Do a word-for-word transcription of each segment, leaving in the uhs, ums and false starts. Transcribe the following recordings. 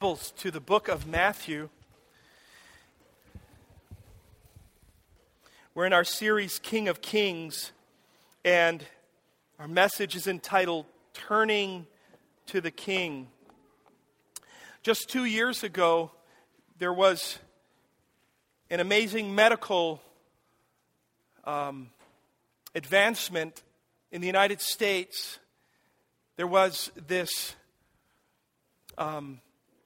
Bibles to the book of Matthew. We're in our series King of Kings, and our message is entitled Turning to the King. Just two years ago, there was an amazing medical um, advancement in the United States. There was this um,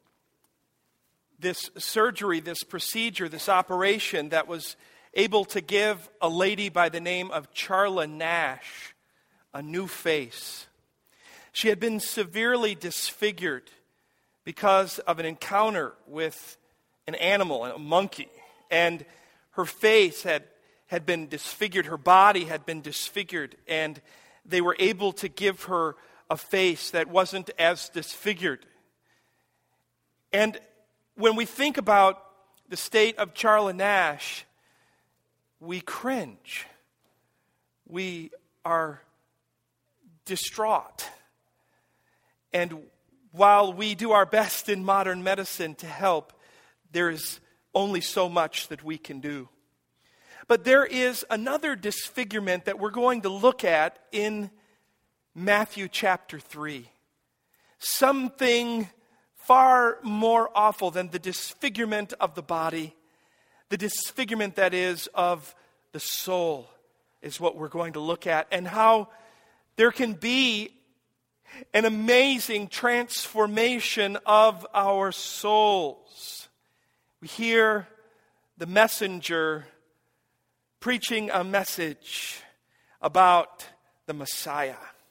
this surgery, this procedure, this operation that was able to give a lady by the name of Charla Nash a new face. She had been severely disfigured because of an encounter with an animal, a monkey, and her face had, had been disfigured, her body had been disfigured, and they were able to give her a face that wasn't as disfigured. And when we think about the state of Charla Nash, we cringe. We are distraught. And while we do our best in modern medicine to help, there is only so much that we can do. But there is another disfigurement that we're going to look at in Matthew chapter three. Something far more awful than the disfigurement of the body, the disfigurement that is of the soul is what we're going to look at, and how there can be an amazing transformation of our souls. We hear the messenger preaching a message about the Messiah.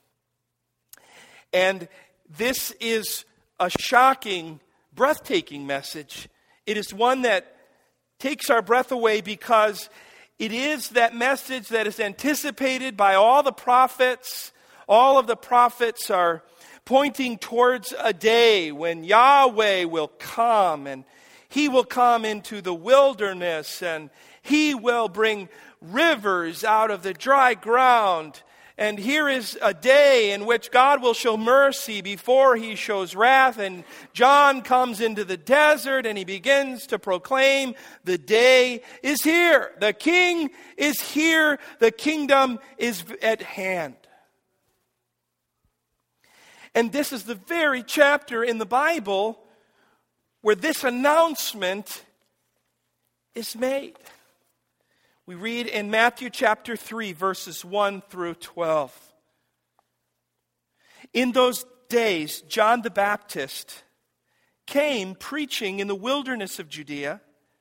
And this is a shocking, breathtaking message. It is one that takes our breath away because it is that message that is anticipated by all the prophets. All of the prophets are pointing towards a day when Yahweh will come, and He will come into the wilderness, and He will bring rivers out of the dry ground. And here is a day in which God will show mercy before He shows wrath. And John comes into the desert and he begins to proclaim, the day is here. The King is here. The kingdom is at hand. And this is the very chapter in the Bible where this announcement is made. We read in Matthew chapter three, verses one through twelve. In those days, John the Baptist came preaching in the wilderness of Judea,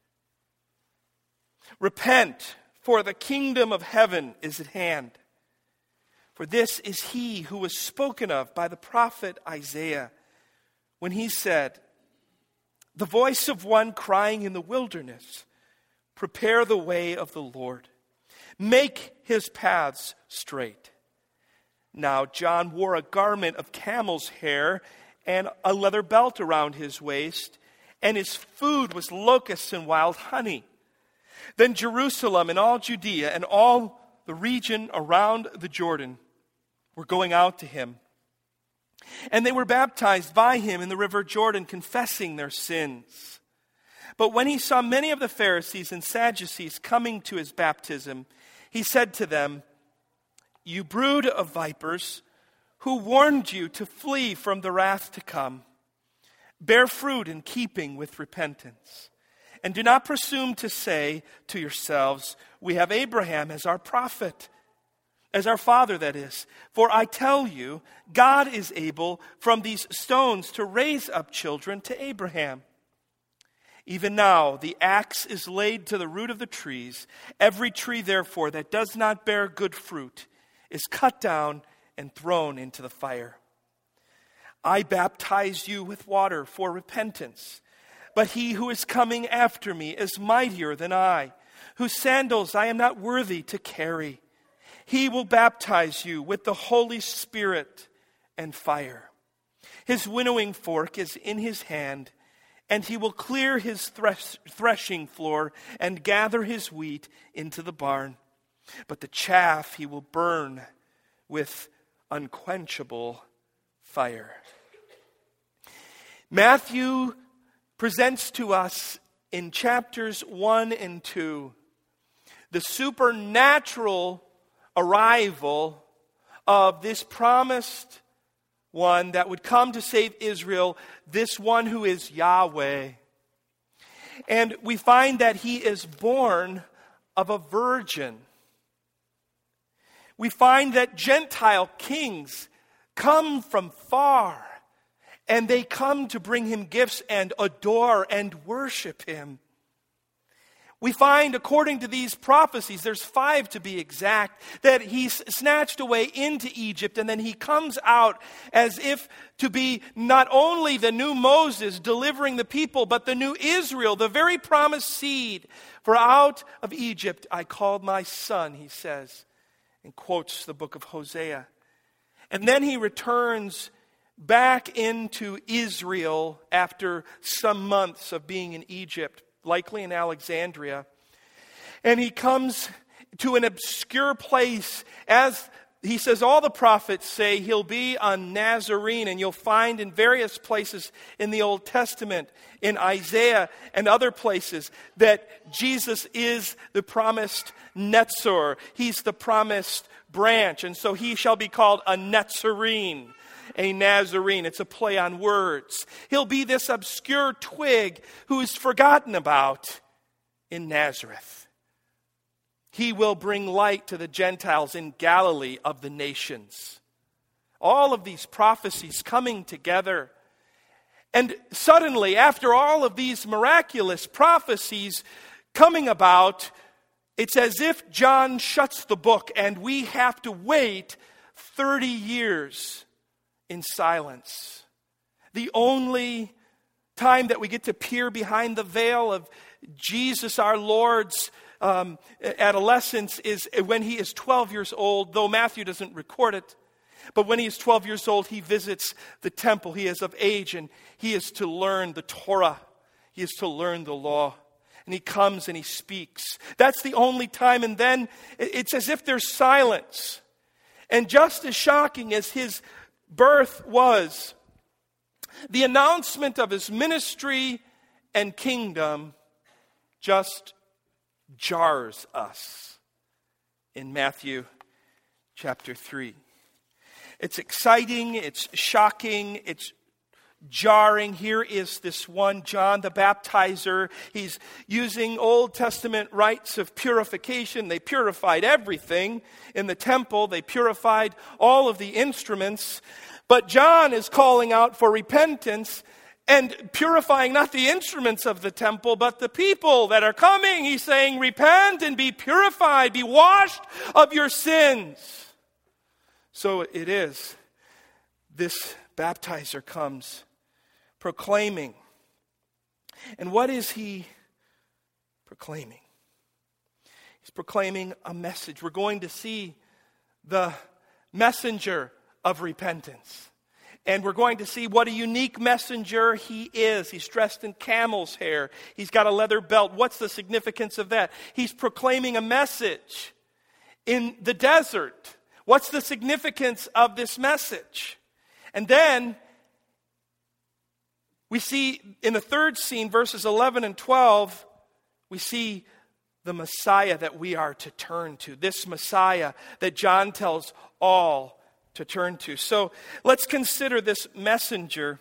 repent, for the kingdom of heaven is at hand. For this is he who was spoken of by the prophet Isaiah, when he said, the voice of one crying in the wilderness, prepare the way of the Lord. Make his paths straight. Now John wore a garment of camel's hair and a leather belt around his waist, and his food was locusts and wild honey. Then Jerusalem and all Judea and all the region around the Jordan were going out to him. And they were baptized by him in the river Jordan, confessing their sins. But when he saw many of the Pharisees and Sadducees coming to his baptism, he said to them, you brood of vipers, who warned you to flee from the wrath to come? Bear fruit in keeping with repentance. And do not presume to say to yourselves, we have Abraham as our prophet, as our father, that is. For I tell you, God is able from these stones to raise up children to Abraham. Even now, the axe is laid to the root of the trees. Every tree, therefore, that does not bear good fruit is cut down and thrown into the fire. I baptize you with water for repentance, but he who is coming after me is mightier than I, whose sandals I am not worthy to carry. He will baptize you with the Holy Spirit and fire. His winnowing fork is in his hand, and he will clear his thresh, threshing floor and gather his wheat into the barn. But the chaff he will burn with unquenchable fire. Matthew presents to us in chapters one and two the supernatural arrival of this promised one that would come to save Israel, this one who is Yahweh. And we find that he is born of a virgin. We find that Gentile kings come from far, and they come to bring him gifts and adore and worship him. We find, according to these prophecies, there's five to be exact, that he's snatched away into Egypt, and then he comes out as if to be not only the new Moses delivering the people, but the new Israel, the very promised seed. For out of Egypt I called my son, he says, and quotes the book of Hosea. And then he returns back into Israel after some months of being in Egypt, likely in Alexandria. And he comes to an obscure place. As he says, all the prophets say he'll be a Nazarene. And you'll find in various places in the Old Testament, in Isaiah and other places, that Jesus is the promised Netzor. He's the promised branch. And so he shall be called a Nazarene. A Nazarene. It's a play on words. He'll be this obscure twig who is forgotten about in Nazareth. He will bring light to the Gentiles in Galilee of the nations. All of these prophecies coming together. And suddenly, after all of these miraculous prophecies coming about, it's as if John shuts the book and we have to wait thirty years in silence. The only time that we get to peer behind the veil of Jesus our Lord's um, adolescence is when he is twelve years old, though Matthew doesn't record it. But when he is twelve years old, he visits the temple. He is of age and he is to learn the Torah. He is to learn the law. And he comes and he speaks. That's the only time. And then it's as if there's silence. And just as shocking as his birth was, the announcement of his ministry and kingdom just jars us in Matthew chapter three. It's exciting, it's shocking, it's jarring. Here is this one, John the Baptizer. He's using Old Testament rites of purification. They purified everything in the temple. They purified all of the instruments. But John is calling out for repentance and purifying not the instruments of the temple, but the people that are coming. He's saying, repent and be purified, be washed of your sins. So it is. This baptizer comes proclaiming. And what is he proclaiming? He's proclaiming a message. We're going to see the messenger of repentance. And we're going to see what a unique messenger he is. He's dressed in camel's hair. He's got a leather belt. What's the significance of that? He's proclaiming a message in the desert. What's the significance of this message? And then we see in the third scene, verses eleven and twelve, we see the Messiah that we are to turn to. This Messiah that John tells all to turn to. So let's consider this messenger.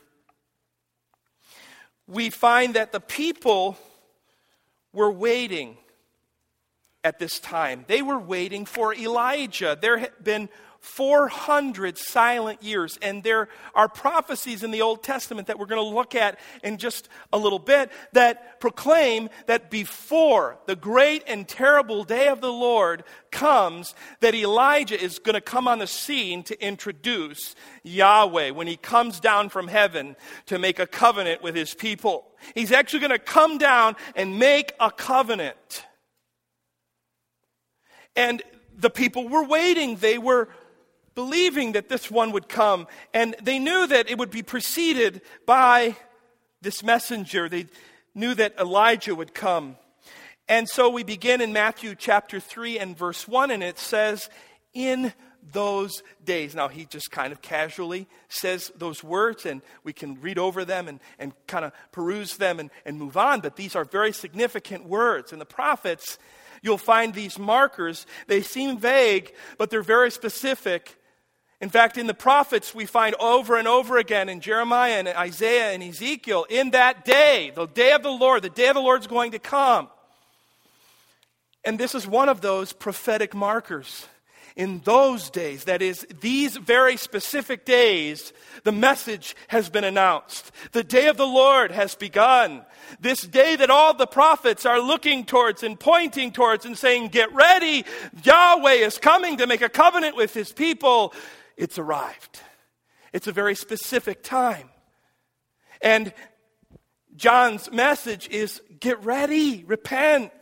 We find that the people were waiting at this time. They were waiting for Elijah. There had been four hundred silent years, and there are prophecies in the Old Testament that we're going to look at in just a little bit that proclaim that before the great and terrible day of the Lord comes, that Elijah is going to come on the scene to introduce Yahweh when he comes down from heaven to make a covenant with his people. He's actually going to come down and make a covenant. And the people were waiting. They were believing that this one would come. And they knew that it would be preceded by this messenger. They knew that Elijah would come. And so we begin in Matthew chapter three and verse one, and it says, in those days. Now, he just kind of casually says those words, and we can read over them and, and kind of peruse them and, and move on. But these are very significant words. In the prophets, you'll find these markers. They seem vague, but they're very specific. In fact, in the prophets, we find over and over again in Jeremiah and Isaiah and Ezekiel, in that day, the day of the Lord, the day of the Lord is going to come. And this is one of those prophetic markers. In those days, that is, these very specific days, the message has been announced. The day of the Lord has begun. This day that all the prophets are looking towards and pointing towards and saying, get ready, Yahweh is coming to make a covenant with his people. It's arrived. It's a very specific time. And John's message is, get ready, repent.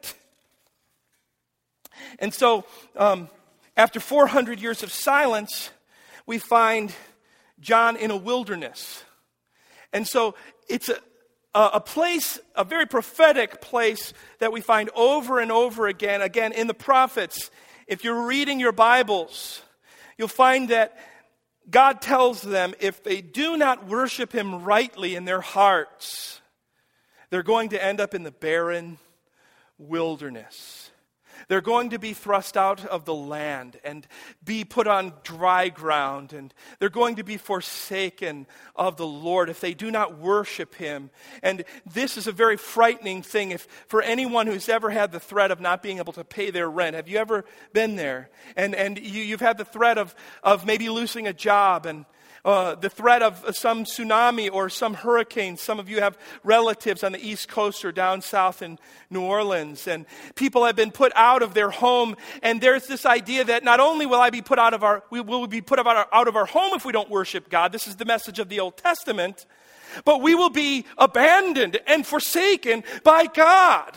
And so, um, after four hundred years of silence, we find John in a wilderness. And so it's a, a place, a very prophetic place that we find over and over again, again in the prophets. If you're reading your Bibles, you'll find that God tells them if they do not worship him rightly in their hearts, they're going to end up in the barren wilderness. They're going to be thrust out of the land and be put on dry ground. And they're going to be forsaken of the Lord if they do not worship him. And this is a very frightening thing if for anyone who's ever had the threat of not being able to pay their rent. Have you ever been there? And and you, you've had the threat of, of maybe losing a job and Uh, the threat of some tsunami or some hurricane. Some of you have relatives on the East Coast or down south in New Orleans. And people have been put out of their home. And there's this idea that not only will I be put out of our, we will be put out of our, out of our home if we don't worship God. This is the message of the Old Testament. But we will be abandoned and forsaken by God.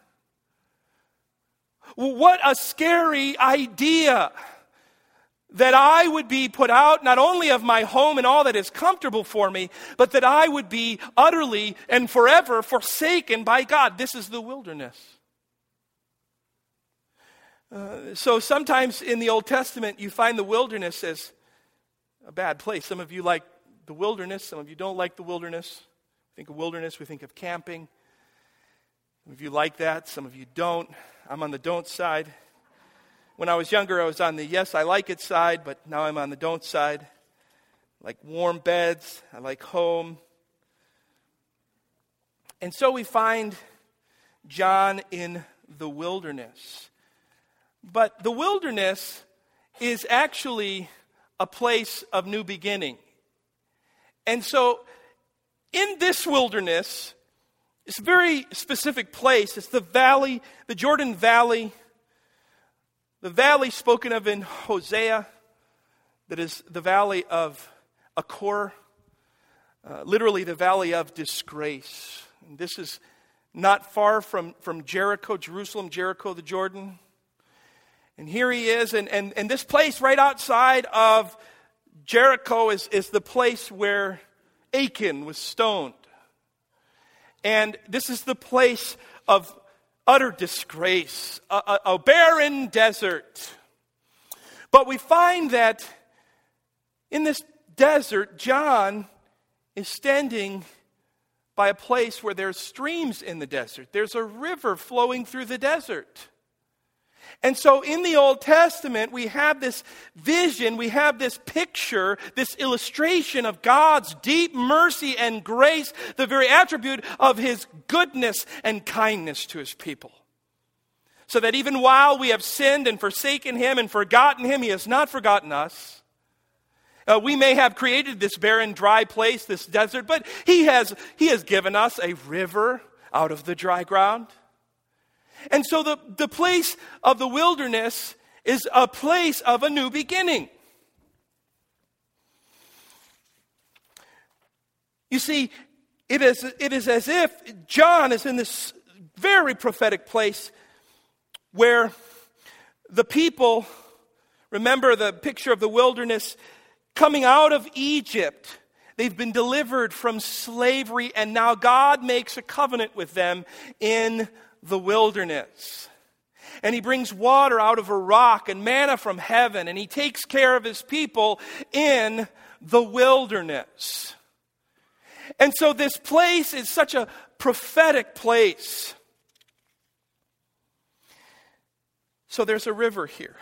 What a scary idea. That I would be put out not only of my home and all that is comfortable for me, but that I would be utterly and forever forsaken by God. This is the wilderness. Uh, so sometimes in the Old Testament, you find the wilderness as a bad place. Some of you like the wilderness. Some of you don't like the wilderness. We think of wilderness, we think of camping. Some of you like that. Some of you don't. I'm on the don't side. When I was younger, I was on the yes, I like it side, but now I'm on the don't side. I like warm beds. I like home. And so we find John in the wilderness. But the wilderness is actually a place of new beginning. And so in this wilderness, it's a very specific place. It's the valley, the Jordan Valley. The valley spoken of in Hosea, that is the valley of Achor, uh, literally the valley of disgrace. And this is not far from, from Jericho, Jerusalem, Jericho, the Jordan. And here he is, and, and, and this place right outside of Jericho is, is the place where Achan was stoned. And this is the place of utter disgrace, a, a, a barren desert. But we find that in this desert, John is standing by a place where there's streams in the desert. There's a river flowing through the desert. And so in the Old Testament, we have this vision, we have this picture, this illustration of God's deep mercy and grace, the very attribute of his goodness and kindness to his people. So that even while we have sinned and forsaken him and forgotten him, he has not forgotten us. Uh, we may have created this barren, dry place, this desert, but he has, he has given us a river out of the dry ground. And so the, the place of the wilderness is a place of a new beginning. You see, it is, it is as if John is in this very prophetic place where the people, remember the picture of the wilderness, coming out of Egypt. They've been delivered from slavery, and now God makes a covenant with them in the wilderness. And he brings water out of a rock and manna from heaven. And he takes care of his people in the wilderness. And so this place is such a prophetic place. So there's a river here.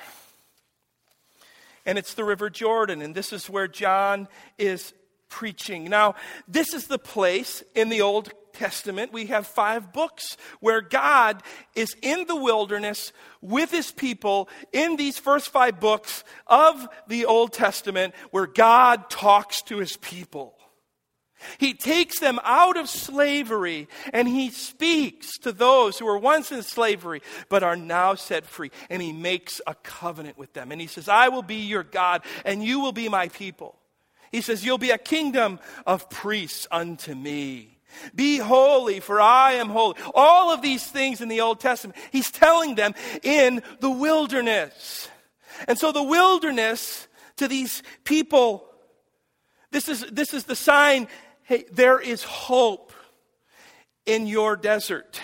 And it's the River Jordan. And this is where John is preaching. Now, this is the place in the Old Testament. We have five books where God is in the wilderness with his people in these first five books of the Old Testament, where God talks to his people. He takes them out of slavery and he speaks to those who were once in slavery but are now set free. And he makes a covenant with them. And he says, I will be your God and you will be my people. He says, you'll be a kingdom of priests unto me. Be holy, for I am holy. All of these things in the Old Testament, he's telling them in the wilderness. And so the wilderness to these people, this is, this is the sign, hey, there is hope in your desert.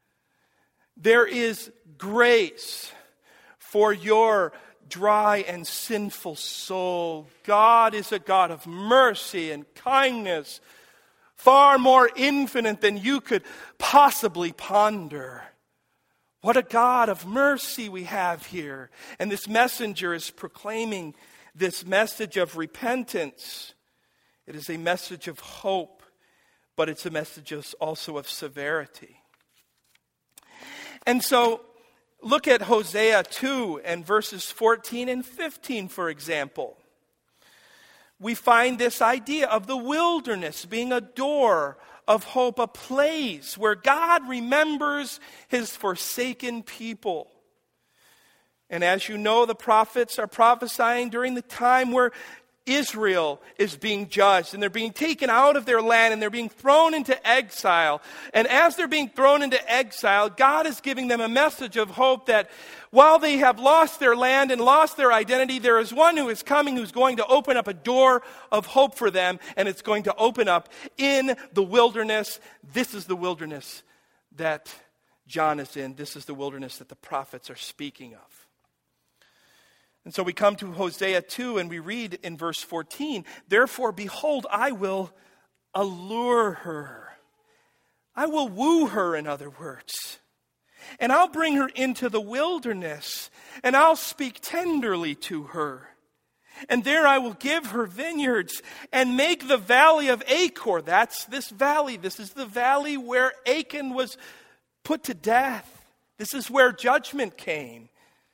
There is grace for your dry and sinful soul. God is a God of mercy and kindness, far more infinite than you could possibly ponder. What a God of mercy we have here. And this messenger is proclaiming this message of repentance. It is a message of hope, but it's a message also of severity. And so, look at Hosea two and verses fourteen and fifteen, for example. We find this idea of the wilderness being a door of hope, a place where God remembers his forsaken people. And as you know, the prophets are prophesying during the time where Israel is being judged, and they're being taken out of their land, and they're being thrown into exile. And as they're being thrown into exile, God is giving them a message of hope that while they have lost their land and lost their identity, there is one who is coming who's going to open up a door of hope for them, and it's going to open up in the wilderness. This is the wilderness that John is in. This is the wilderness that the prophets are speaking of. And so we come to Hosea two and we read in verse fourteen, therefore, behold, I will allure her. I will woo her, in other words. And I'll bring her into the wilderness, and I'll speak tenderly to her. And there I will give her vineyards and make the valley of Achor. That's this valley. This is the valley where Achan was put to death. This is where judgment came.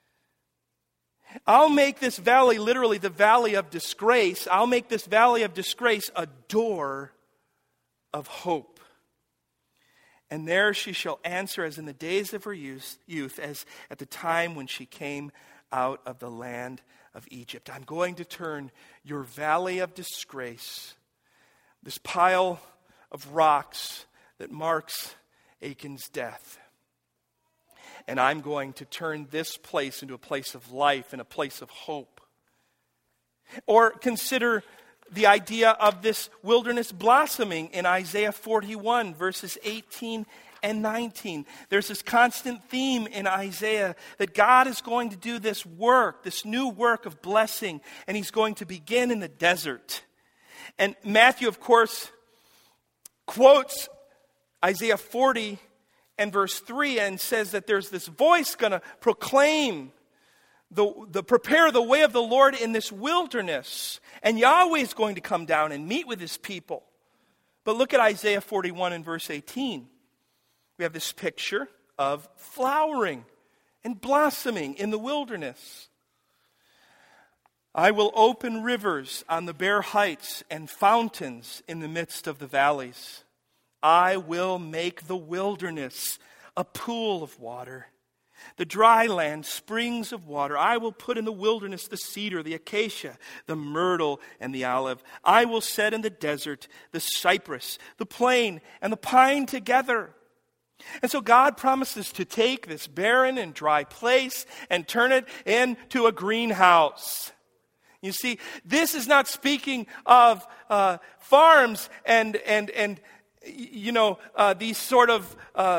I'll make this valley, literally the valley of disgrace, I'll make this valley of disgrace a door of hope. And there she shall answer as in the days of her youth, youth, as at the time when she came out of the land of Egypt. I'm going to turn your valley of disgrace, this pile of rocks that marks Achan's death, and I'm going to turn this place into a place of life and a place of hope. Or consider the idea of this wilderness blossoming in Isaiah forty-one, verses eighteen and nineteen. There's this constant theme in Isaiah that God is going to do this work, this new work of blessing, and he's going to begin in the desert. And Matthew, of course, quotes Isaiah forty and verse three and says that there's this voice going to proclaim the, the prepare the way of the Lord in this wilderness. And Yahweh is going to come down and meet with his people. But look at Isaiah forty-one and verse eighteen. We have this picture of flowering and blossoming in the wilderness. I will open rivers on the bare heights and fountains in the midst of the valleys. I will make the wilderness a pool of water, the dry land springs of water. I will put in the wilderness the cedar, the acacia, the myrtle, and the olive. I will set in the desert the cypress, the plane, and the pine together. And so God promises to take this barren and dry place and turn it into a greenhouse. You see, this is not speaking of uh, farms and and and you know, uh, these sort of uh,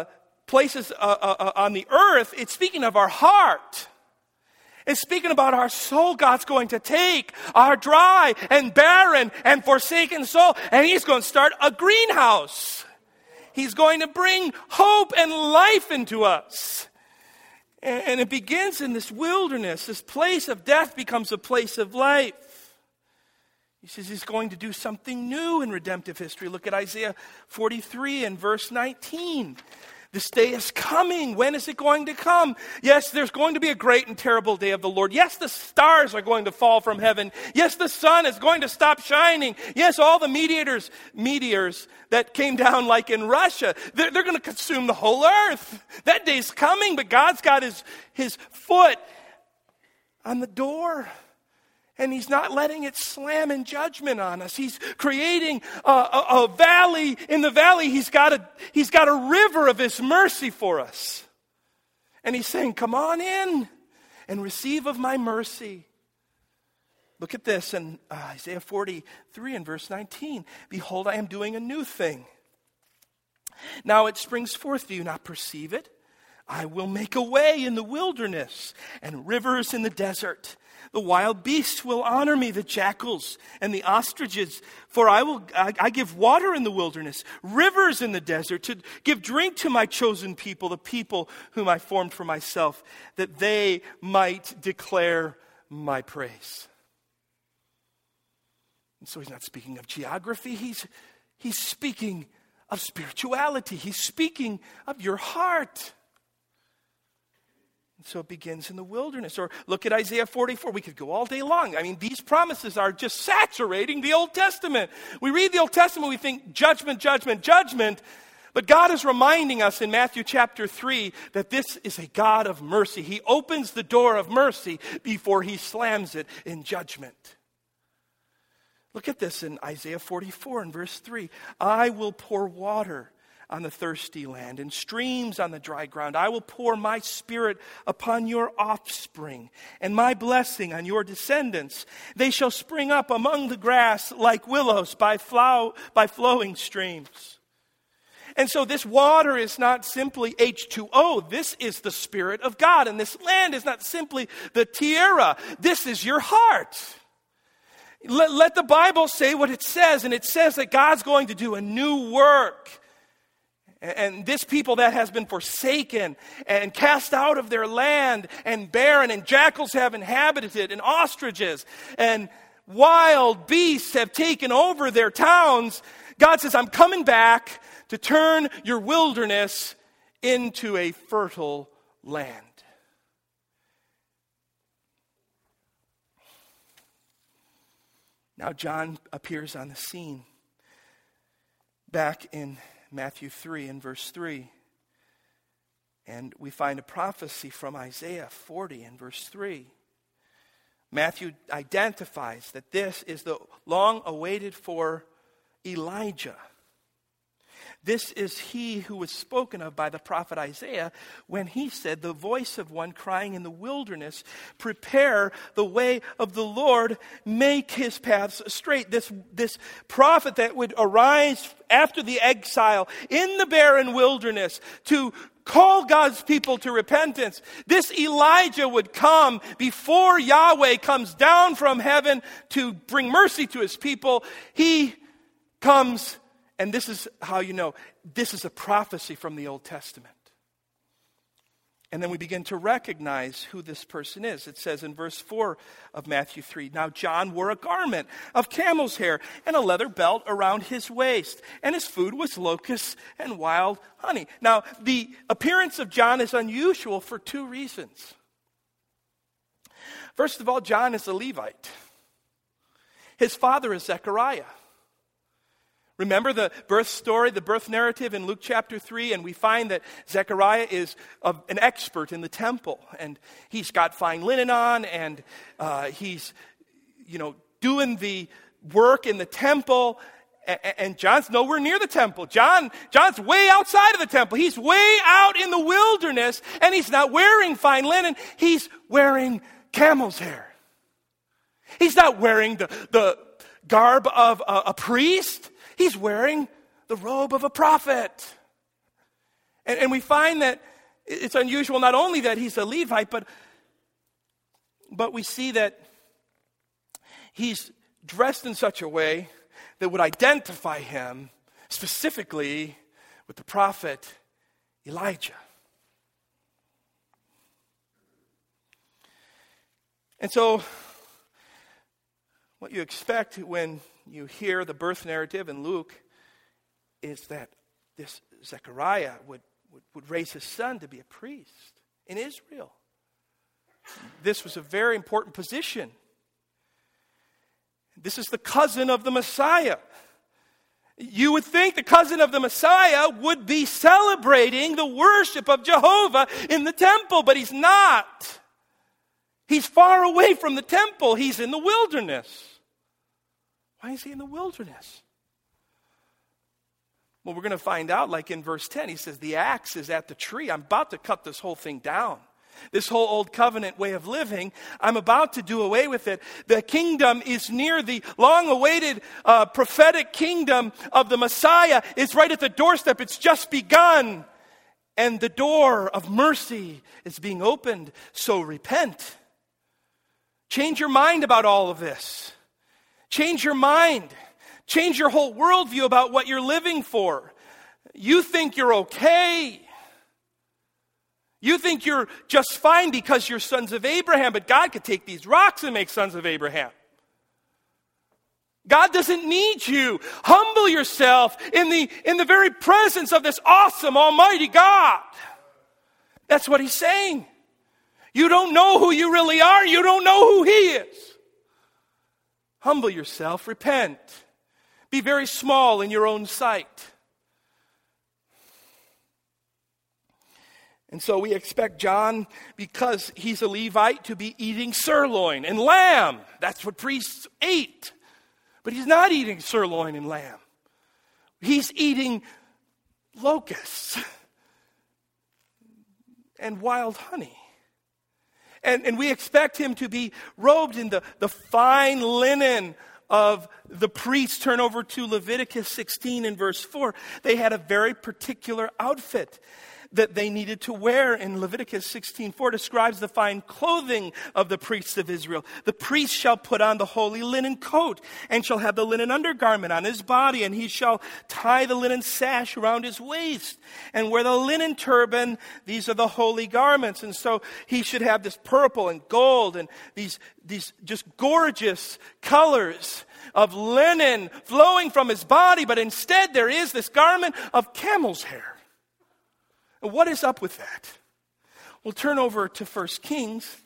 places uh, uh, on the earth, it's speaking of our heart. It's speaking about our soul. God's going to take our dry and barren and forsaken soul, and he's going to start a greenhouse. He's going to bring hope and life into us. And, and it begins in this wilderness. This place of death becomes a place of life. He says he's going to do something new in redemptive history. Look at Isaiah forty-three and verse nineteen. This day is coming. When is it going to come? Yes, there's going to be a great and terrible day of the Lord. Yes, the stars are going to fall from heaven. Yes, the sun is going to stop shining. Yes, all the meteors, meteors that came down like in Russia, they're, they're going to consume the whole earth. That day's coming, but God's got his, his foot on the door. And he's not letting it slam in judgment on us. He's creating a, a, a valley. In the valley, he's got, a, he's got a river of his mercy for us. And he's saying, come on in and receive of my mercy. Look at this in uh, Isaiah forty-three and verse nineteen. Behold, I am doing a new thing. Now it springs forth. Do you not perceive it? I will make a way in the wilderness and rivers in the desert. The wild beasts will honor me, the jackals and the ostriches, for I will I, I give water in the wilderness, rivers in the desert, to give drink to my chosen people, the people whom I formed for myself, that they might declare my praise. And so he's not speaking of geography, he's, he's speaking of spirituality. He's speaking of your heart. So it begins in the wilderness. Or look at Isaiah forty-four. We could go all day long. I mean, these promises are just saturating the Old Testament. We read the Old Testament, we think judgment, judgment, judgment. But God is reminding us in Matthew chapter three that this is a God of mercy. He opens the door of mercy before he slams it in judgment. Look at this in Isaiah forty-four and verse three. I will pour water on the thirsty land and streams on the dry ground. I will pour my spirit upon your offspring and my blessing on your descendants. They shall spring up among the grass like willows by, flow, by flowing streams. And so this water is not simply H two O. This is the Spirit of God. And this land is not simply the tierra. This is your heart. Let, let the Bible say what it says. And it says that God's going to do a new work. And this people that has been forsaken and cast out of their land and barren, and jackals have inhabited it, and ostriches and wild beasts have taken over their towns. God says, I'm coming back to turn your wilderness into a fertile land. Now John appears on the scene back in Matthew three and verse three. And we find a prophecy from Isaiah forty and verse three. Matthew identifies that this is the long awaited for Elijah. This is he who was spoken of by the prophet Isaiah when he said, the voice of one crying in the wilderness, prepare the way of the Lord, make his paths straight. This, this prophet that would arise after the exile in the barren wilderness to call God's people to repentance. This Elijah would come before Yahweh comes down from heaven to bring mercy to his people. He comes. And this is how you know, this is a prophecy from the Old Testament. And then we begin to recognize who this person is. It says in verse four of Matthew three, now John wore a garment of camel's hair and a leather belt around his waist, and his food was locusts and wild honey. Now, the appearance of John is unusual for two reasons. First of all, John is a Levite. His father is Zechariah. Remember the birth story, the birth narrative in Luke chapter three, and we find that Zechariah is a, an expert in the temple, and he's got fine linen on, and uh, he's, you know, doing the work in the temple, and, and John's nowhere near the temple. John, John's way outside of the temple. He's way out in the wilderness, and he's not wearing fine linen. He's wearing camel's hair. He's not wearing the, the garb of a, a priest. He's wearing the robe of a prophet. And, and we find that it's unusual not only that he's a Levite, but, but we see that he's dressed in such a way that would identify him specifically with the prophet Elijah. And so, what you expect when you hear the birth narrative in Luke is that this Zechariah would, would, would raise his son to be a priest in Israel. This was a very important position. This is the cousin of the Messiah. You would think the cousin of the Messiah would be celebrating the worship of Jehovah in the temple, but he's not. He's far away from the temple. He's in the wilderness. Why is he in the wilderness? Well, we're going to find out, like in verse ten, he says, the axe is at the tree. I'm about to cut this whole thing down. This whole old covenant way of living, I'm about to do away with it. The kingdom is near. The long-awaited uh, prophetic kingdom of the Messiah is right at the doorstep. It's just begun. And the door of mercy is being opened. So repent. Change your mind about all of this. Change your mind. Change your whole worldview about what you're living for. You think you're okay. You think you're just fine because you're sons of Abraham, but God could take these rocks and make sons of Abraham. God doesn't need you. Humble yourself in the, in the very presence of this awesome, almighty God. That's what he's saying. You don't know who you really are. You don't know who he is. Humble yourself. Repent. Be very small in your own sight. And so we expect John, because he's a Levite, to be eating sirloin and lamb. That's what priests ate. But he's not eating sirloin and lamb. He's eating locusts and wild honey. And, and we expect him to be robed in the, the fine linen of the priests. Turn over to Leviticus sixteen and verse four. They had a very particular outfit that they needed to wear. In Leviticus sixteen four describes the fine clothing of the priests of Israel. The priest shall put on the holy linen coat and shall have the linen undergarment on his body, and he shall tie the linen sash around his waist and wear the linen turban. These are the holy garments. And so he should have this purple and gold and these, these just gorgeous colors of linen flowing from his body. But instead there is this garment of camel's hair. What is up with that? We'll turn over to First Kings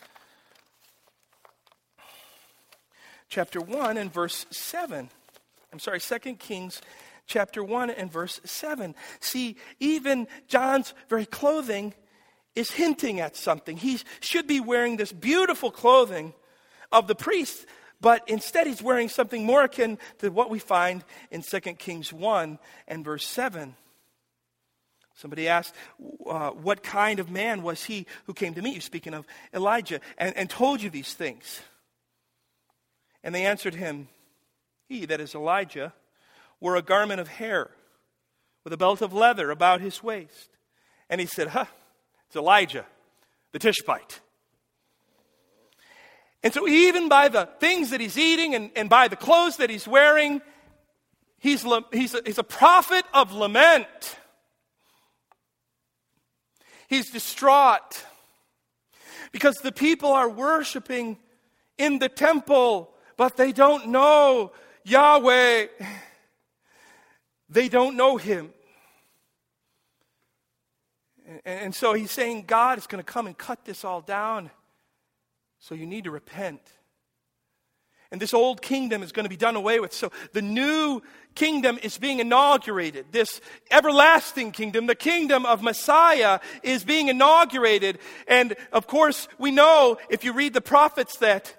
chapter one and verse seven. I'm sorry, Second Kings chapter one and verse seven. See, even John's very clothing is hinting at something. He should be wearing this beautiful clothing of the priest, but instead he's wearing something more akin to what we find in Second Kings one and verse seven. Somebody asked, uh, what kind of man was he who came to meet you, speaking of Elijah, and, and told you these things? And they answered him, he, that is Elijah, wore a garment of hair with a belt of leather about his waist. And he said, huh, it's Elijah, the Tishbite. And so even by the things that he's eating and, and by the clothes that he's wearing, he's, he's, a, he's a prophet of lament. He's distraught because the people are worshiping in the temple, but they don't know Yahweh. They don't know him. And, and so he's saying God is going to come and cut this all down. So you need to repent. And this old kingdom is going to be done away with. So the new kingdom is being inaugurated. This everlasting kingdom, the kingdom of Messiah, is being inaugurated. And of course, we know, if you read the prophets, that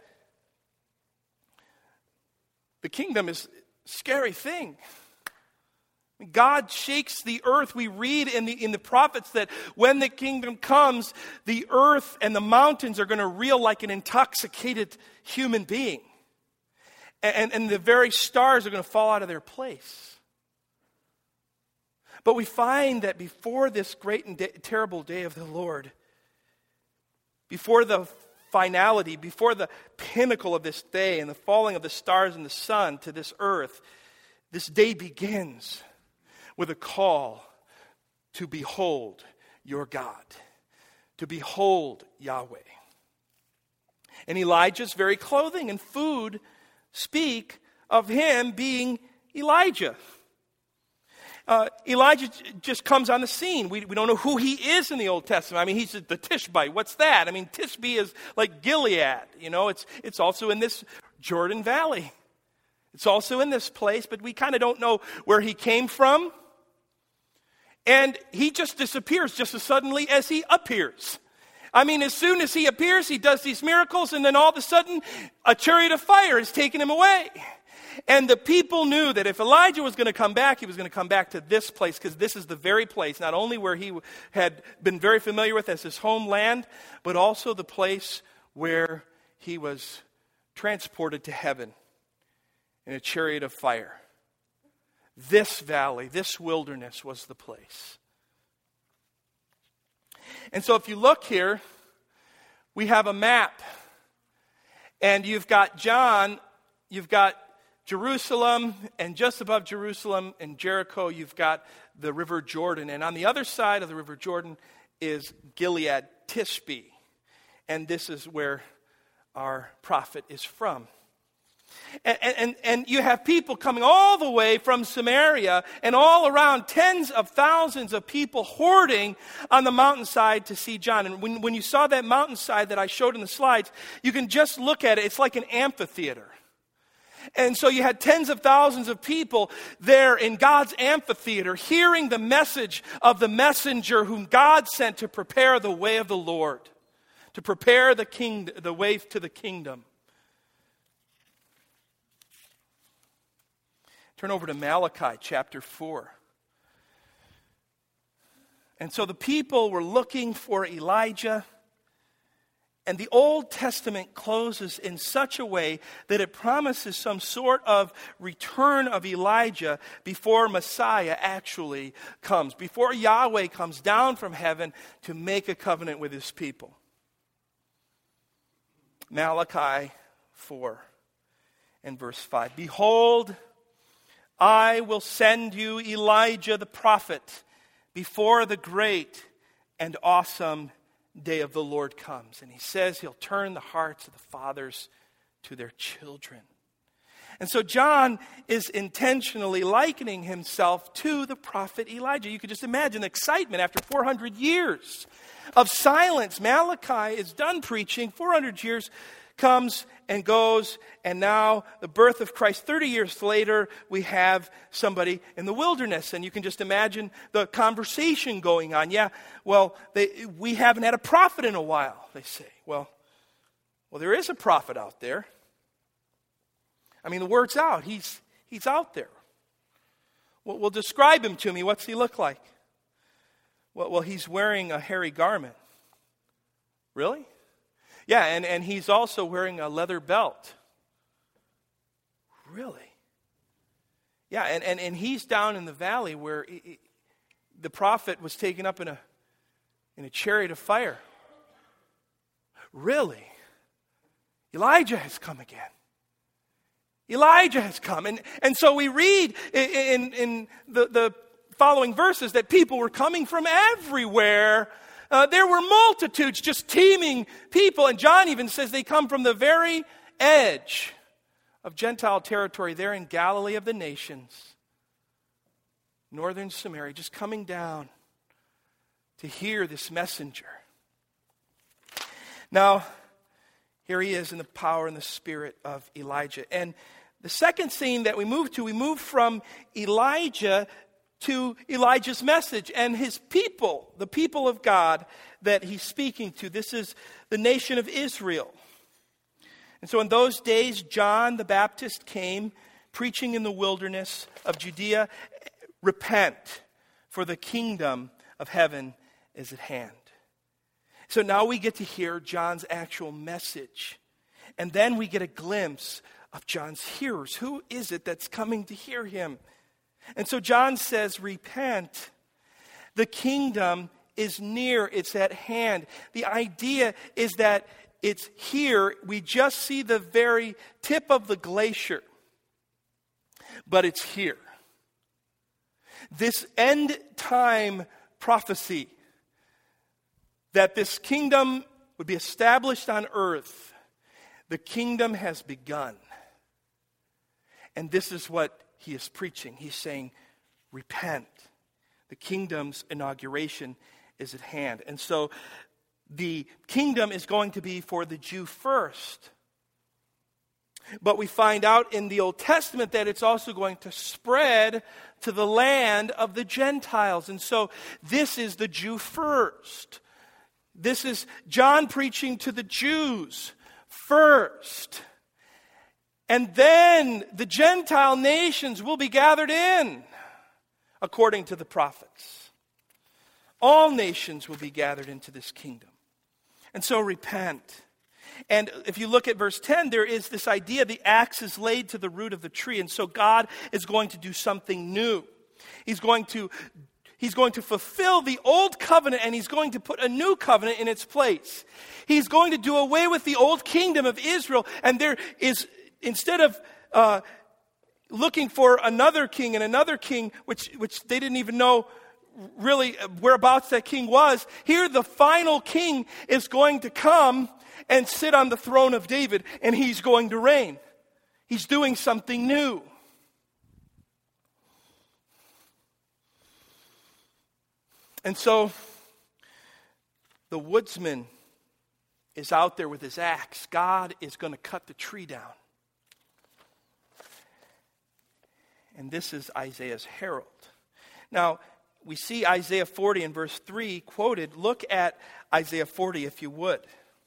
the kingdom is a scary thing. God shakes the earth. We read in the, in the prophets that when the kingdom comes, the earth and the mountains are going to reel like an intoxicated human being. And, and the very stars are going to fall out of their place. But we find that before this great and de- terrible day of the Lord, before the finality, before the pinnacle of this day and the falling of the stars and the sun to this earth, this day begins with a call to behold your God, to behold Yahweh. And Elijah's very clothing and food speak of him being Elijah. Uh, Elijah just comes on the scene. We, we don't know who he is in the Old Testament. I mean, he's the Tishbite. What's that? I mean, Tishbe is like Gilead. You know, it's it's also in this Jordan Valley. It's also in this place, but we kind of don't know where he came from. And he just disappears just as suddenly as he appears. I mean, as soon as he appears, he does these miracles, and then all of a sudden, a chariot of fire has taken him away. And the people knew that if Elijah was going to come back, he was going to come back to this place, because this is the very place, not only where he had been very familiar with as his homeland, but also the place where he was transported to heaven in a chariot of fire. This valley, this wilderness was the place. And so if you look here, we have a map. And you've got John, you've got Jerusalem, and just above Jerusalem in Jericho, you've got the River Jordan. And on the other side of the River Jordan is Gilead, Tishbe. And this is where our prophet is from. And, and, and you have people coming all the way from Samaria and all around, tens of thousands of people hoarding on the mountainside to see John. And when, when you saw that mountainside that I showed in the slides, you can just look at it. It's like an amphitheater. And so you had tens of thousands of people there in God's amphitheater hearing the message of the messenger whom God sent to prepare the way of the Lord, to prepare the king, the way to the kingdom. Turn over to Malachi chapter four. And so the people were looking for Elijah. And the Old Testament closes in such a way that it promises some sort of return of Elijah before Messiah actually comes, before Yahweh comes down from heaven to make a covenant with his people. Malachi four and verse five. Behold, I will send you Elijah the prophet before the great and awesome day of the Lord comes. And he says he'll turn the hearts of the fathers to their children. And so John is intentionally likening himself to the prophet Elijah. You could just imagine the excitement after four hundred years of silence. Malachi is done preaching. four hundred years comes and goes, and now the birth of Christ. thirty years later, we have somebody in the wilderness, and you can just imagine the conversation going on. Yeah, well, they, we haven't had a prophet in a while, they say. Well, well, there is a prophet out there. I mean, the word's out. He's, he's out there. Well, well, describe him to me. What's he look like? Well, well, he's wearing a hairy garment. Really? Yeah, and, and he's also wearing a leather belt. Really? Yeah, and, and, and he's down in the valley where he, he, the prophet was taken up in a, in a chariot of fire. Really? Elijah has come again. Elijah has come. And, and so we read in, in, in the, the following verses that people were coming from everywhere. Uh, there were multitudes, just teeming people. And John even says they come from the very edge of Gentile territory there in Galilee of the nations, northern Samaria, just coming down to hear this messenger. Now, here he is in the power and the spirit of Elijah. And the second scene that we move to, we move from Elijah to Elijah's message and his people, the people of God that he's speaking to. This is the nation of Israel. And so in those days, John the Baptist came preaching in the wilderness of Judea, repent, for the kingdom of heaven is at hand. So now we get to hear John's actual message. And then we get a glimpse of John's hearers. Who is it that's coming to hear him? And so John says, repent. The kingdom is near, it's at hand. The idea is that it's here. We just see the very tip of the glacier, but it's here. This end time prophecy that this kingdom would be established on earth, the kingdom has begun. And this is what he is preaching. He's saying, repent. The kingdom's inauguration is at hand. And so the kingdom is going to be for the Jew first. But we find out in the Old Testament that it's also going to spread to the land of the Gentiles. And so this is the Jew first. This is John preaching to the Jews first. And then the Gentile nations will be gathered in, according to the prophets. All nations will be gathered into this kingdom. And so repent. And if you look at verse ten, there is this idea, the axe is laid to the root of the tree. And so God is going to do something new. He's going to, he's going to fulfill the old covenant, and he's going to put a new covenant in its place. He's going to do away with the old kingdom of Israel. And there is, instead of uh, looking for another king and another king, which, which they didn't even know really whereabouts that king was, here the final king is going to come and sit on the throne of David, and he's going to reign. He's doing something new. And so the woodsman is out there with his axe. God is going to cut the tree down. And this is Isaiah's herald. Now, we see Isaiah forty in verse three quoted. Look at Isaiah forty if you would.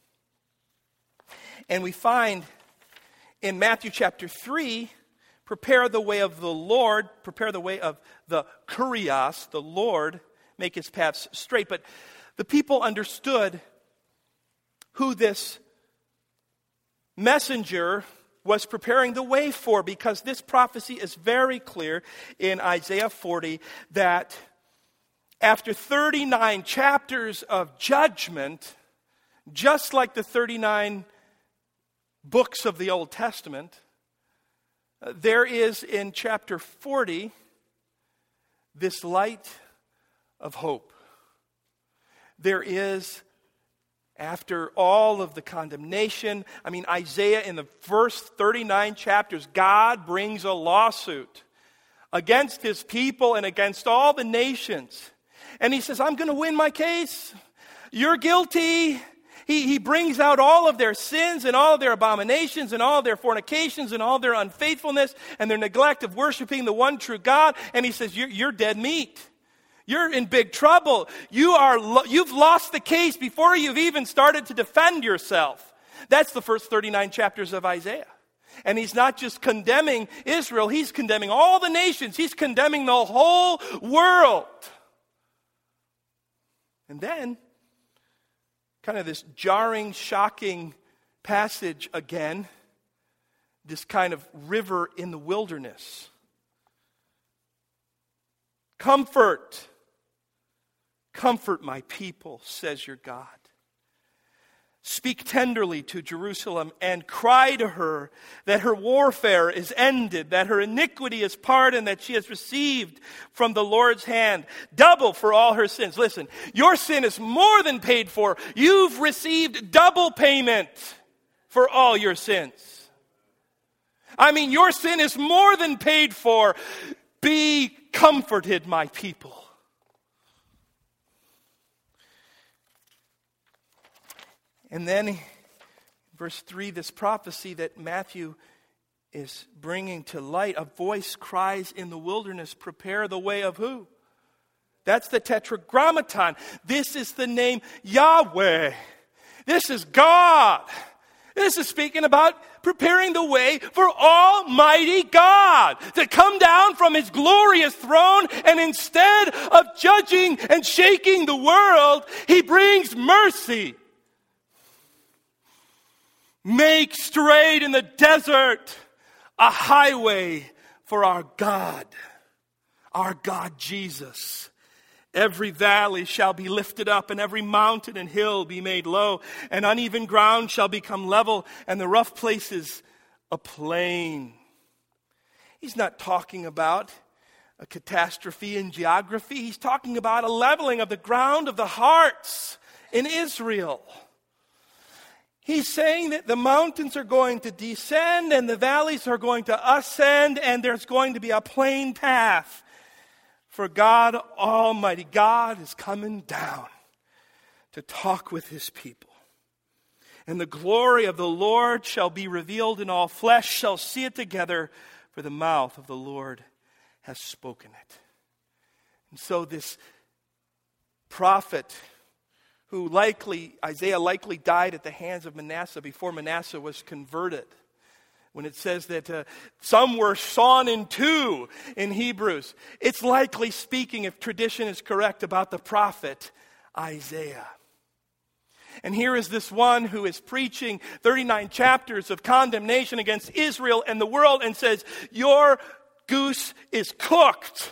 And we find in Matthew chapter three, prepare the way of the Lord, prepare the way of the Kurios, the Lord, make his paths straight. But the people understood who this messenger was preparing the way for, because this prophecy is very clear in Isaiah forty that after thirty-nine chapters of judgment, just like the thirty-nine books of the Old Testament, uh, there is in chapter forty this light of hope. There is, after all of the condemnation, I mean, Isaiah in the first thirty-nine chapters, God brings a lawsuit against his people and against all the nations. And he says, I'm going to win my case. You're guilty. He, he brings out all of their sins and all of their abominations and all of their fornications and all their unfaithfulness and their neglect of worshiping the one true God. And he says, you're, you're dead meat. You're in big trouble. You are, lo- you've lost the case before you've even started to defend yourself. That's the first thirty-nine chapters of Isaiah. And he's not just condemning Israel, he's condemning all the nations. He's condemning the whole world. And then, kind of this jarring, shocking passage again, this kind of river in the wilderness. Comfort, comfort my people, says your God. Speak tenderly to Jerusalem and cry to her that her warfare is ended, that her iniquity is pardoned, that she has received from the Lord's hand double for all her sins. Listen, your sin is more than paid for. You've received double payment for all your sins. I mean, your sin is more than paid for. Be comforted, my people. And then, verse three, this prophecy that Matthew is bringing to light. A voice cries in the wilderness, prepare the way of who? That's the tetragrammaton. This is the name Yahweh. This is God. This is speaking about preparing the way for Almighty God to come down from his glorious throne, and instead of judging and shaking the world, he brings mercy. Make straight in the desert a highway for our God. our God Jesus. Every valley shall be lifted up, and every mountain and hill be made low, and uneven ground shall become level, and the rough places a plain. He's not talking about a catastrophe in geography. He's talking about a leveling of the ground of the hearts in Israel. He's saying that the mountains are going to descend and the valleys are going to ascend, and there's going to be a plain path. For God Almighty, God is coming down to talk with his people. And the glory of the Lord shall be revealed, and all flesh shall see it together, for the mouth of the Lord has spoken it. And so this prophet, who likely, Isaiah likely died at the hands of Manasseh before Manasseh was converted. When it says that uh, some were sawn in two in Hebrews, it's likely speaking, if tradition is correct, about the prophet Isaiah. And here is this one who is preaching thirty-nine chapters of condemnation against Israel and the world and says, your goose is cooked.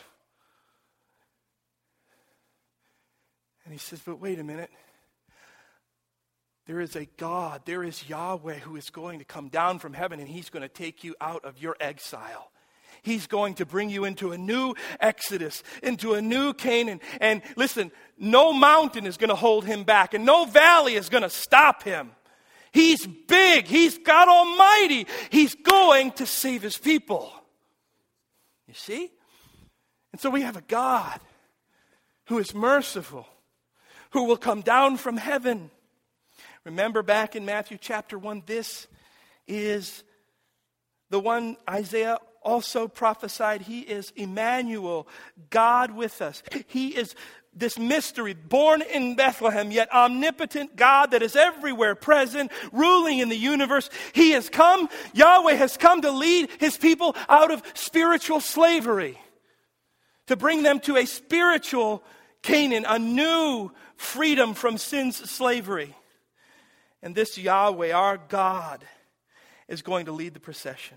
And he says, but wait a minute. There is a God, there is Yahweh who is going to come down from heaven, and he's going to take you out of your exile. He's going to bring you into a new Exodus, into a new Canaan. And listen, no mountain is going to hold him back, and no valley is going to stop him. He's big. He's God Almighty. He's going to save his people. You see? And so we have a God who is merciful, who will come down from heaven. Remember back in Matthew chapter one, this is the one Isaiah also prophesied. He is Emmanuel, God with us. He is this mystery, born in Bethlehem, yet omnipotent God that is everywhere present, ruling in the universe. He has come, Yahweh has come to lead his people out of spiritual slavery, to bring them to a spiritual Canaan, a new freedom from sin's slavery. And this Yahweh, our God, is going to lead the procession.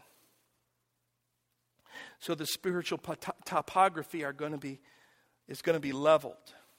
So the spiritual topography are going to be, is going to be leveled.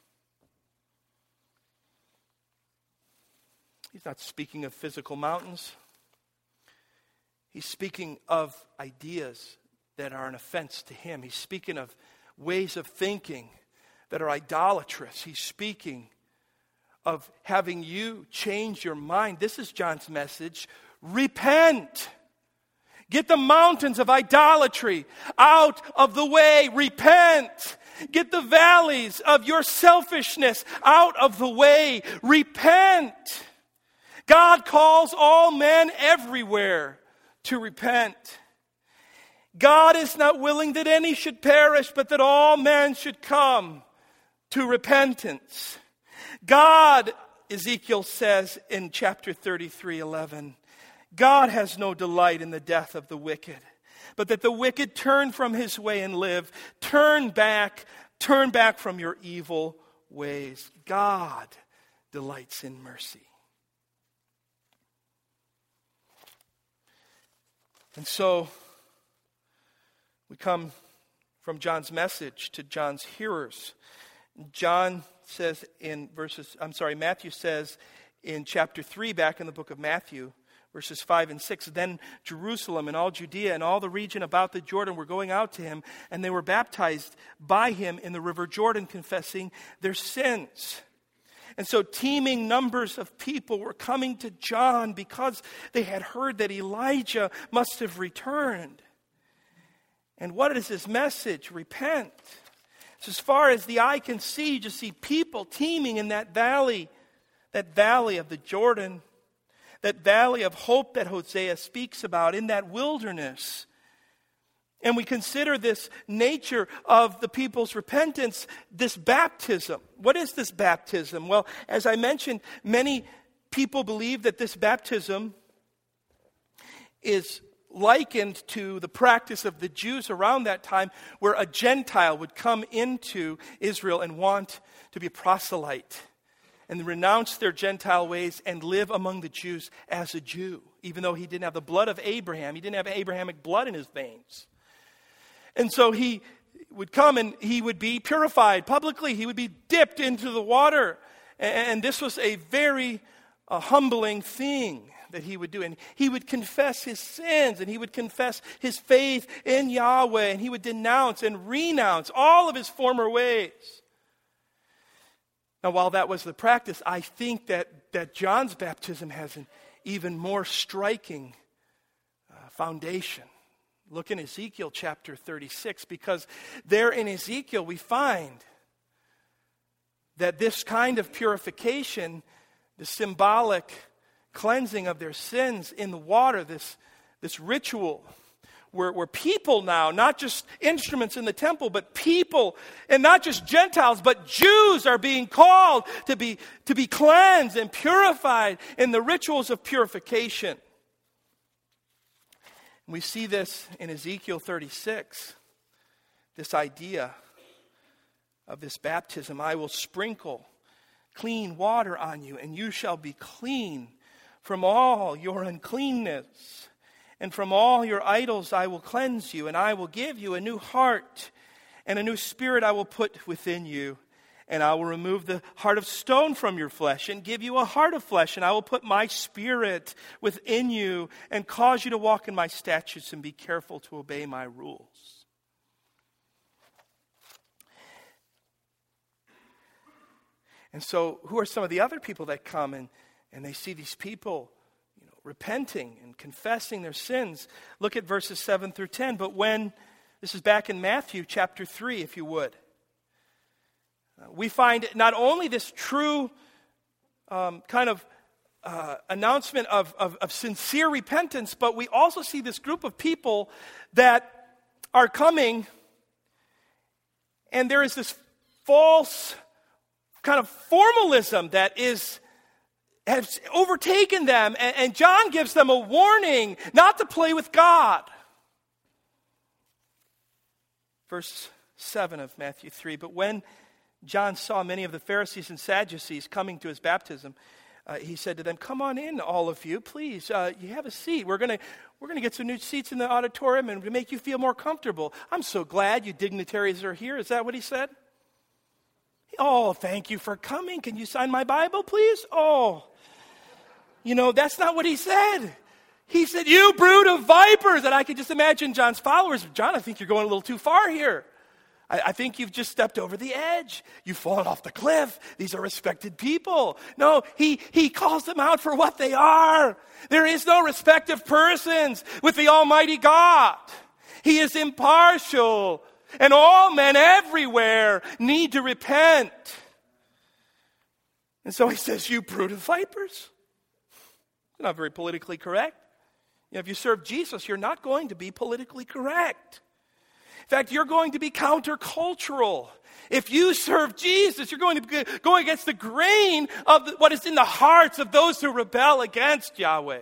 He's not speaking of physical mountains. He's speaking of ideas that are an offense to him. He's speaking of ways of thinking that are idolatrous. He's speaking of having you change your mind. This is John's message. Repent. Get the mountains of idolatry out of the way. Repent. Get the valleys of your selfishness out of the way. Repent. God calls all men everywhere to repent. God is not willing that any should perish, but that all men should come to repentance. God, Ezekiel says in chapter thirty-three eleven, God has no delight in the death of the wicked, but that the wicked turn from his way and live. Turn back, turn back from your evil ways. God delights in mercy. And so we come from John's message to John's hearers. John says in verses, I'm sorry, Matthew says in chapter three, back in the book of Matthew, verses five and six, then Jerusalem and all Judea and all the region about the Jordan were going out to him, and they were baptized by him in the river Jordan, confessing their sins. And so teeming numbers of people were coming to John because they had heard that Elijah must have returned. And what is his message? Repent. So as far as the eye can see, you just see people teeming in that valley, that valley of the Jordan, that valley of hope that Hosea speaks about, in that wilderness. And we consider this nature of the people's repentance, this baptism. What is this baptism? Well, as I mentioned, many people believe that this baptism is likened to the practice of the Jews around that time, where a Gentile would come into Israel and want to be a proselyte and renounce their Gentile ways and live among the Jews as a Jew, even though he didn't have the blood of Abraham. He didn't have Abrahamic blood in his veins. And so he would come and he would be purified publicly. He would be dipped into the water. And this was a very uh, humbling thing that he would do. And he would confess his sins, and he would confess his faith in Yahweh, and he would denounce and renounce all of his former ways. Now, while that was the practice, I think that, that John's baptism has an even more striking uh, foundation. Look in Ezekiel chapter thirty-six, because there in Ezekiel we find that this kind of purification, the symbolic cleansing of their sins in the water, this, this ritual, where, where people now, not just instruments in the temple, but people, and not just Gentiles, but Jews are being called to be, to be cleansed and purified in the rituals of purification. We see this in Ezekiel thirty-six, this idea of this baptism. I will sprinkle clean water on you, and you shall be clean from all your uncleanness. And from all your idols I will cleanse you, and I will give you a new heart, and a new spirit I will put within you. And I will remove the heart of stone from your flesh and give you a heart of flesh. And I will put my spirit within you and cause you to walk in my statutes and be careful to obey my rules. And so who are some of the other people that come and, and they see these people, you know, repenting and confessing their sins? Look at verses seven through ten. But when, this is back in Matthew chapter three, if you would. We find not only this true um, kind of uh, announcement of, of, of sincere repentance, but we also see this group of people that are coming, and there is this false kind of formalism that is has overtaken them, and, and John gives them a warning not to play with God. Verse seven of Matthew three, but when John saw many of the Pharisees and Sadducees coming to his baptism, Uh, he said to them, "Come on in, all of you, please. Uh, you have a seat. We're gonna we're gonna get some new seats in the auditorium and to make you feel more comfortable. I'm so glad you dignitaries are here." Is that what he said? "Oh, thank you for coming. Can you sign my Bible, please?" Oh, you know, that's not what he said. He said, "You brood of vipers." And I could just imagine John's followers. "John, I think you're going a little too far here. I, I think you've just stepped over the edge. You've fallen off the cliff. These are respected people." No, he, he calls them out for what they are. There is no respect of persons with the Almighty God. He is impartial, and all men everywhere need to repent. And so he says, "You brood of vipers." Not very politically correct. You know, if you serve Jesus, you're not going to be politically correct. In fact, you're going to be countercultural. If you serve Jesus, you're going to go against the grain of what is in the hearts of those who rebel against Yahweh.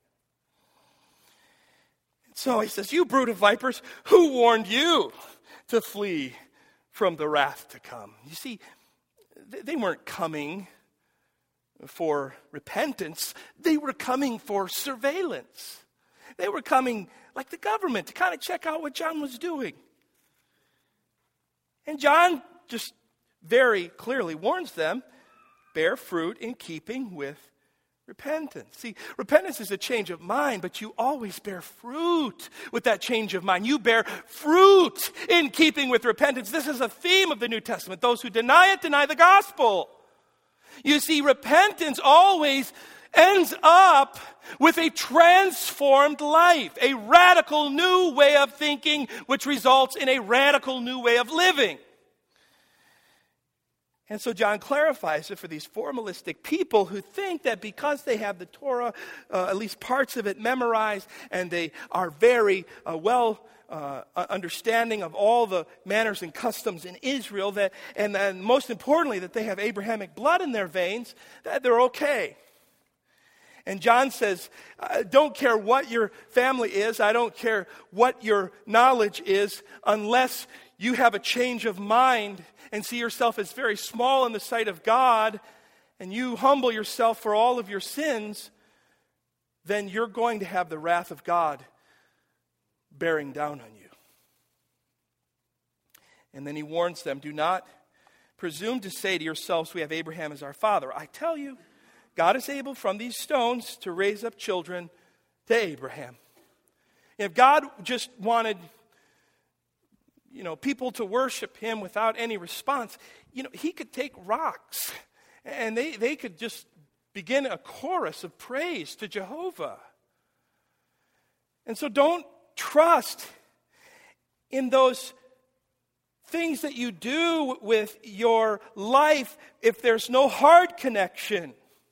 So he says, "You brood of vipers, who warned you to flee from the wrath to come?" You see, they weren't coming for repentance. They were coming for surveillance. They were coming like the government to kind of check out what John was doing. And John just very clearly warns them, bear fruit in keeping with repentance. See, repentance is a change of mind, but you always bear fruit with that change of mind. You bear fruit in keeping with repentance. This is a theme of the New Testament. Those who deny it, deny the gospel. You see, repentance always ends up with a transformed life, a radical new way of thinking, which results in a radical new way of living. And so John clarifies it for these formalistic people who think that because they have the Torah, uh, at least parts of it memorized, and they are very uh, well uh, understanding of all the manners and customs in Israel, that, and then most importantly, that they have Abrahamic blood in their veins, that they're okay. And John says, I don't care what your family is, I don't care what your knowledge is, unless you have a change of mind and see yourself as very small in the sight of God, and you humble yourself for all of your sins, then you're going to have the wrath of God bearing down on you. And then he warns them, do not presume to say to yourselves, we have Abraham as our father. I tell you, God is able from these stones to raise up children to Abraham. If God just wanted, you know, people to worship him without any response, you know, he could take rocks and they, they could just begin a chorus of praise to Jehovah. And so don't trust in those things that you do with your life if there's no heart connection.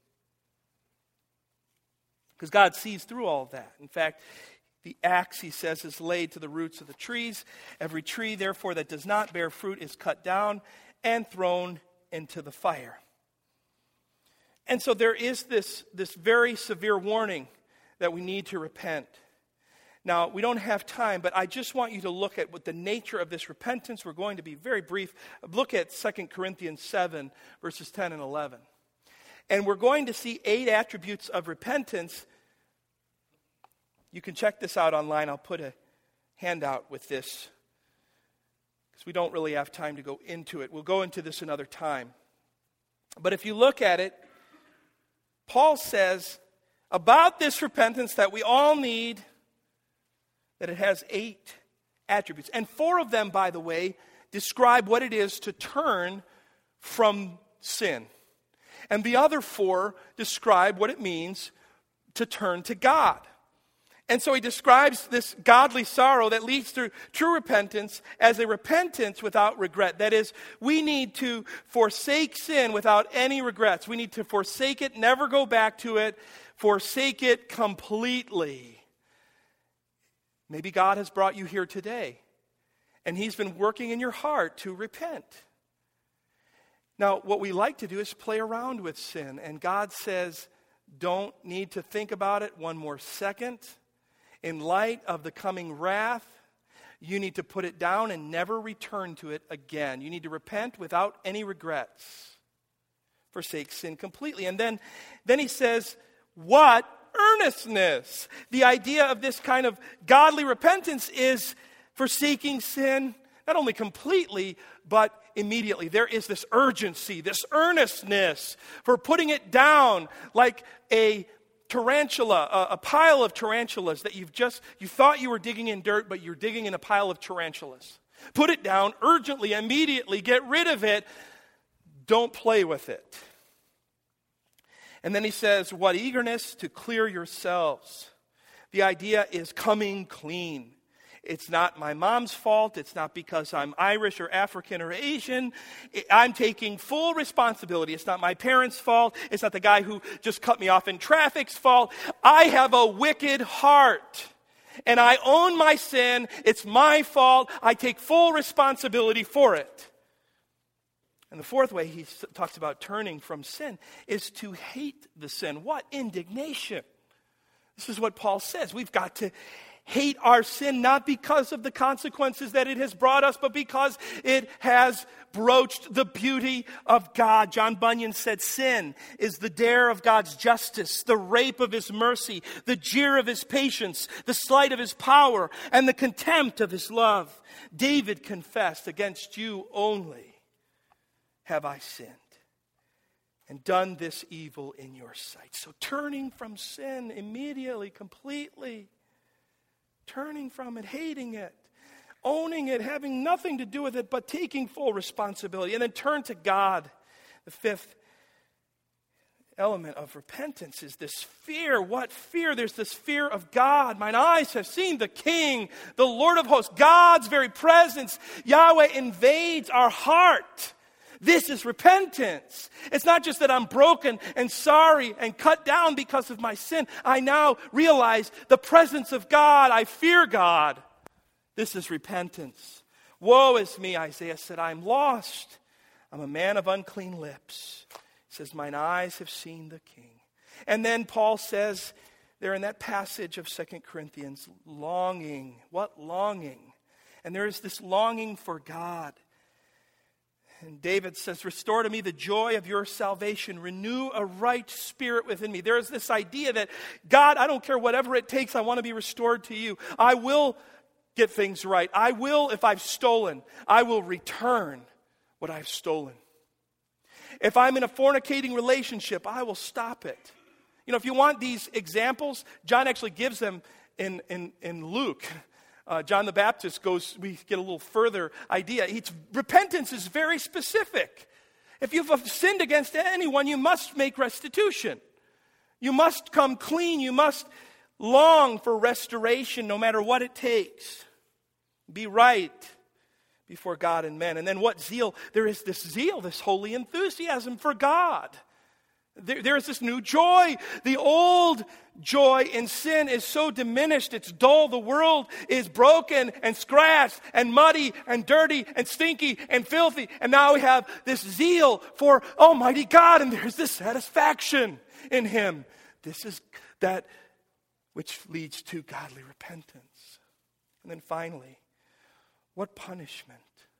Because God sees through all of that. In fact, the axe, he says, is laid to the roots of the trees. Every tree, therefore, that does not bear fruit is cut down and thrown into the fire. And so there is this, this very severe warning that we need to repent. Now, we don't have time, but I just want you to look at what the nature of this repentance. We're going to be very brief. Look at Second Corinthians seven, verses ten and eleven. And we're going to see eight attributes of repentance. You can check this out online. I'll put a handout with this because we don't really have time to go into it. We'll go into this another time. But if you look at it, Paul says about this repentance that we all need, that it has eight attributes. And four of them, by the way, describe what it is to turn from sin. And the other four describe what it means to turn to God. And so he describes this godly sorrow that leads to true repentance as a repentance without regret. That is, we need to forsake sin without any regrets. We need to forsake it, never go back to it, forsake it completely. Maybe God has brought you here today, and he's been working in your heart to repent. Now, what we like to do is play around with sin, and God says, don't need to think about it one more second. In light of the coming wrath, you need to put it down and never return to it again. You need to repent without any regrets. Forsake sin completely. And then, then he says, what earnestness? The idea of this kind of godly repentance is forsaking sin, not only completely, but immediately. There is this urgency, this earnestness for putting it down like a tarantula, a, a pile of tarantulas that you've just, you thought you were digging in dirt, but you're digging in a pile of tarantulas. Put it down urgently, immediately, get rid of it. Don't play with it. And then he says, what eagerness to clear yourselves. The idea is coming clean. It's not my mom's fault. It's not because I'm Irish or African or Asian. I'm taking full responsibility. It's not my parents' fault. It's not the guy who just cut me off in traffic's fault. I have a wicked heart, and I own my sin. It's my fault. I take full responsibility for it. And the fourth way he talks about turning from sin is to hate the sin. What? Indignation. This is what Paul says. We've got to hate our sin, not because of the consequences that it has brought us, but because it has broached the beauty of God. John Bunyan said, sin is the dare of God's justice, the rape of his mercy, the jeer of his patience, the slight of his power, and the contempt of his love. David confessed, against you only have I sinned and done this evil in your sight. So turning from sin immediately, completely, turning from it, hating it, owning it, having nothing to do with it, but taking full responsibility. And then turn to God. The fifth element of repentance is this fear. What fear? There's this fear of God. Mine eyes have seen the King, the Lord of hosts. God's very presence. Yahweh invades our heart. This is repentance. It's not just that I'm broken and sorry and cut down because of my sin. I now realize the presence of God. I fear God. This is repentance. Woe is me, Isaiah said, I am lost. I'm a man of unclean lips. He says, mine eyes have seen the King. And then Paul says there in that passage of Second Corinthians, longing. What longing? And there is this longing for God. And David says, restore to me the joy of your salvation. Renew a right spirit within me. There is this idea that, God, I don't care whatever it takes. I want to be restored to you. I will get things right. I will, if I've stolen, I will return what I've stolen. If I'm in a fornicating relationship, I will stop it. You know, if you want these examples, John actually gives them in, in, in Luke. Uh, John the Baptist goes, we get a little further idea. It's, repentance is very specific. If you've sinned against anyone, you must make restitution. You must come clean. You must long for restoration no matter what it takes. Be right before God and men. And then what zeal? There is this zeal, this holy enthusiasm for God. There, there is this new joy. The old joy in sin is so diminished, it's dull. The world is broken and scratched and muddy and dirty and stinky and filthy. And now we have this zeal for Almighty God, and there's this satisfaction in Him. This is that which leads to godly repentance. And then finally, what punishment?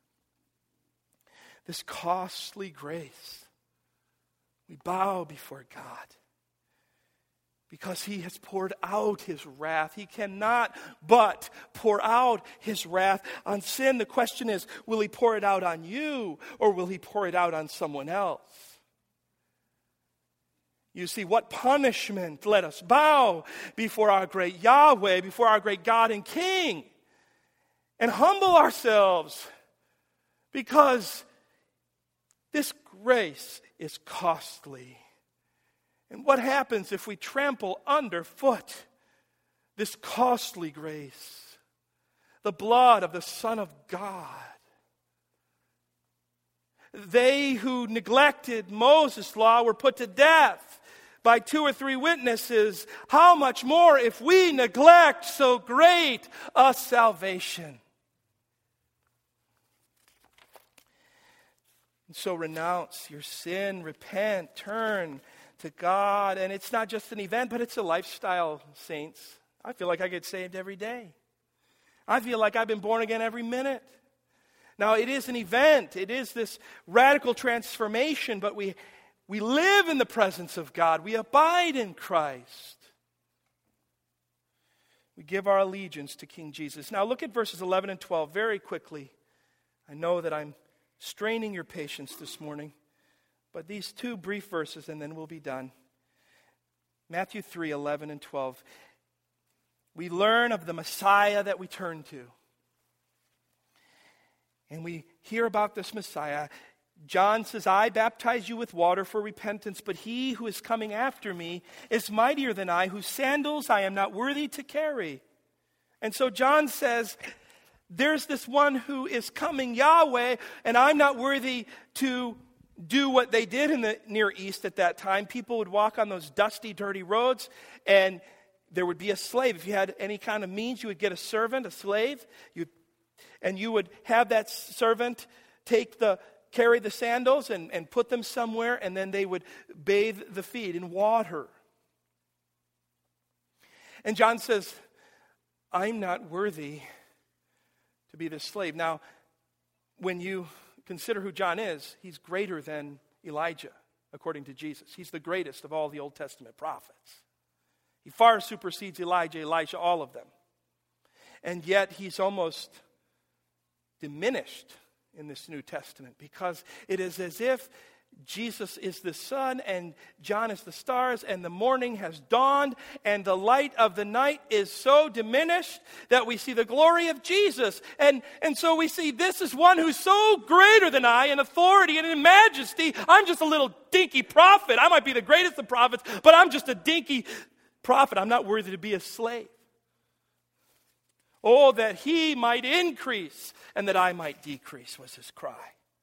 This costly grace. We bow before God because He has poured out His wrath. He cannot but pour out His wrath on sin. The question is, will He pour it out on you or will He pour it out on someone else? You see, what punishment? Let us bow before our great Yahweh, before our great God and King, and humble ourselves, because this grace is costly. And what happens if we trample underfoot this costly grace? The blood of the Son of God. They who neglected Moses' law were put to death by two or three witnesses. How much more if we neglect so great a salvation? And so renounce your sin, repent, turn to God. And it's not just an event, but it's a lifestyle, saints. I feel like I get saved every day. I feel like I've been born again every minute. Now, it is an event. It is this radical transformation, but we, we live in the presence of God. We abide in Christ. We give our allegiance to King Jesus. Now, look at verses eleven and twelve very quickly. I know that I'm straining your patience this morning, but these two brief verses and then we'll be done. Matthew three, eleven and twelve. We learn of the Messiah that we turn to. And we hear about this Messiah. John says, I baptize you with water for repentance, but He who is coming after me is mightier than I, whose sandals I am not worthy to carry. And so John says, there's this one who is coming, Yahweh, and I'm not worthy to do what they did in the Near East at that time. People would walk on those dusty, dirty roads, and there would be a slave. If you had any kind of means, you would get a servant, a slave, you'd, and you would have that servant take the carry the sandals and, and put them somewhere, and then they would bathe the feet in water. And John says, I'm not worthy to be this slave. Now, when you consider who John is, he's greater than Elijah, according to Jesus. He's the greatest of all the Old Testament prophets. He far supersedes Elijah, Elisha, all of them. And yet he's almost diminished in this New Testament, because it is as if Jesus is the sun and John is the stars, and the morning has dawned and the light of the night is so diminished that we see the glory of Jesus. And, and so we see this is one who's so greater than I in authority and in majesty. I'm just a little dinky prophet. I might be the greatest of prophets, but I'm just a dinky prophet. I'm not worthy to be a slave. Oh, that He might increase and that I might decrease, was his cry.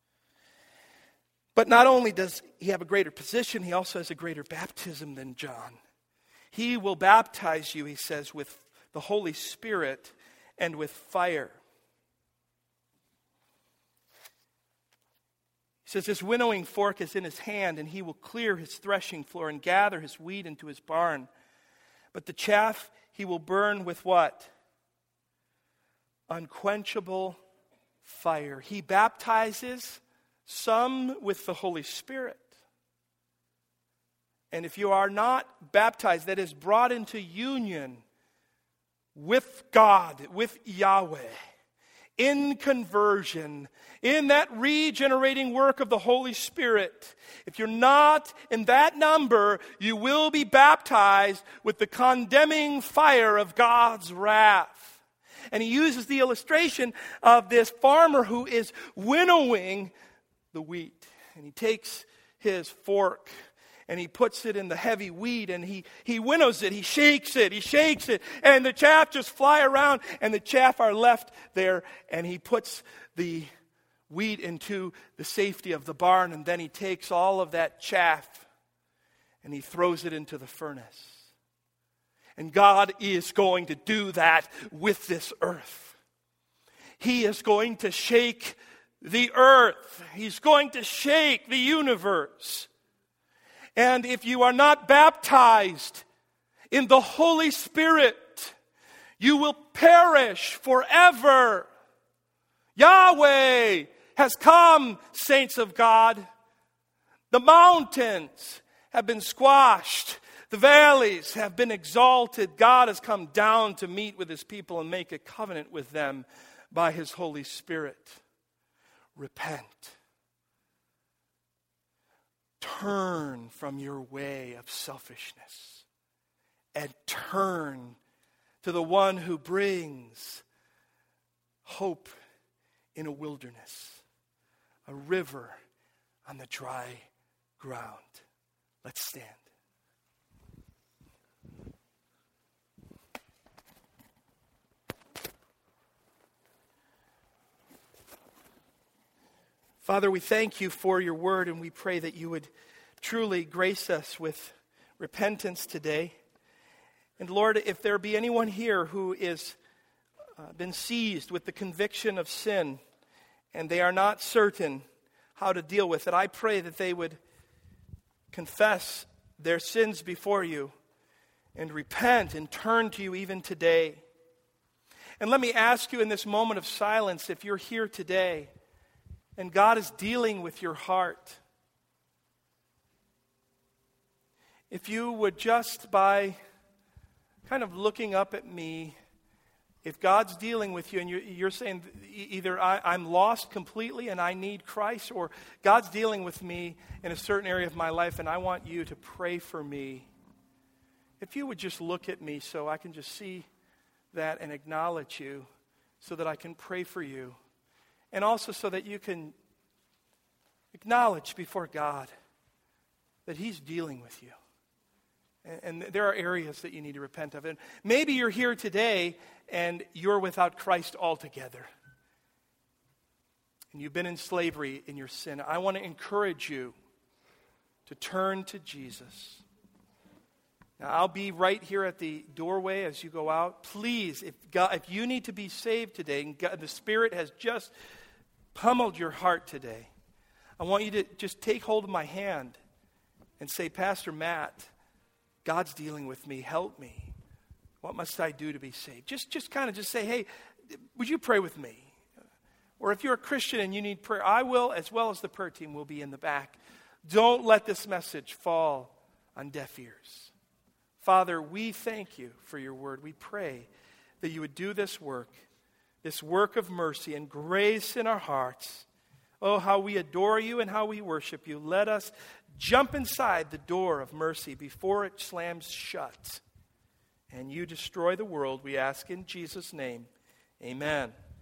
But not only does he have a greater position, he also has a greater baptism than John. He will baptize you, he says, with the Holy Spirit and with fire. He says his winnowing fork is in his hand, and he will clear his threshing floor and gather his wheat into his barn. But the chaff he will burn with what? Unquenchable fire. He baptizes some with the Holy Spirit. And if you are not baptized, that is brought into union with God, with Yahweh, in conversion, in that regenerating work of the Holy Spirit. If you're not in that number, you will be baptized with the condemning fire of God's wrath. And he uses the illustration of this farmer who is winnowing the wheat. And he takes his fork and he puts it in the heavy wheat and he, he winnows it, he shakes it, he shakes it, and the chaff just fly around and the chaff are left there, and he puts the wheat into the safety of the barn, and then he takes all of that chaff and he throws it into the furnace. And God is going to do that with this earth. He is going to shake the earth. He's going to shake the universe. And if you are not baptized in the Holy Spirit, you will perish forever. Yahweh has come, saints of God. The mountains have been squashed. The valleys have been exalted. God has come down to meet with his people and make a covenant with them by his Holy Spirit. Repent. Turn from your way of selfishness and turn to the one who brings hope in a wilderness, a river on the dry ground. Let's stand. Father, we thank you for your word, and we pray that you would truly grace us with repentance today. And Lord, if there be anyone here who is uh, been seized with the conviction of sin, and they are not certain how to deal with it, I pray that they would confess their sins before you and repent and turn to you even today. And let me ask you in this moment of silence, if you're here today and God is dealing with your heart, if you would just by kind of looking up at me, if God's dealing with you and you're, you're saying either I, I'm lost completely and I need Christ, or God's dealing with me in a certain area of my life and I want you to pray for me, if you would just look at me so I can just see that and acknowledge you so that I can pray for you. And also so that you can acknowledge before God that he's dealing with you. And, and there are areas that you need to repent of. And maybe you're here today and you're without Christ altogether. And you've been in slavery in your sin. I want to encourage you to turn to Jesus. Now, I'll be right here at the doorway as you go out. Please, if God, if you need to be saved today, and God, the Spirit has just pummeled your heart today, I want you to just take hold of my hand and say, Pastor Matt, God's dealing with me. Help me. What must I do to be saved? Just, just kind of just say, hey, would you pray with me? Or if you're a Christian and you need prayer, I will, as well as the prayer team will be in the back. Don't let this message fall on deaf ears. Father, we thank you for your word. We pray that you would do this work, this work of mercy and grace in our hearts. Oh, how we adore you and how we worship you. Let us jump inside the door of mercy before it slams shut. And you destroy the world, we ask in Jesus' name. Amen.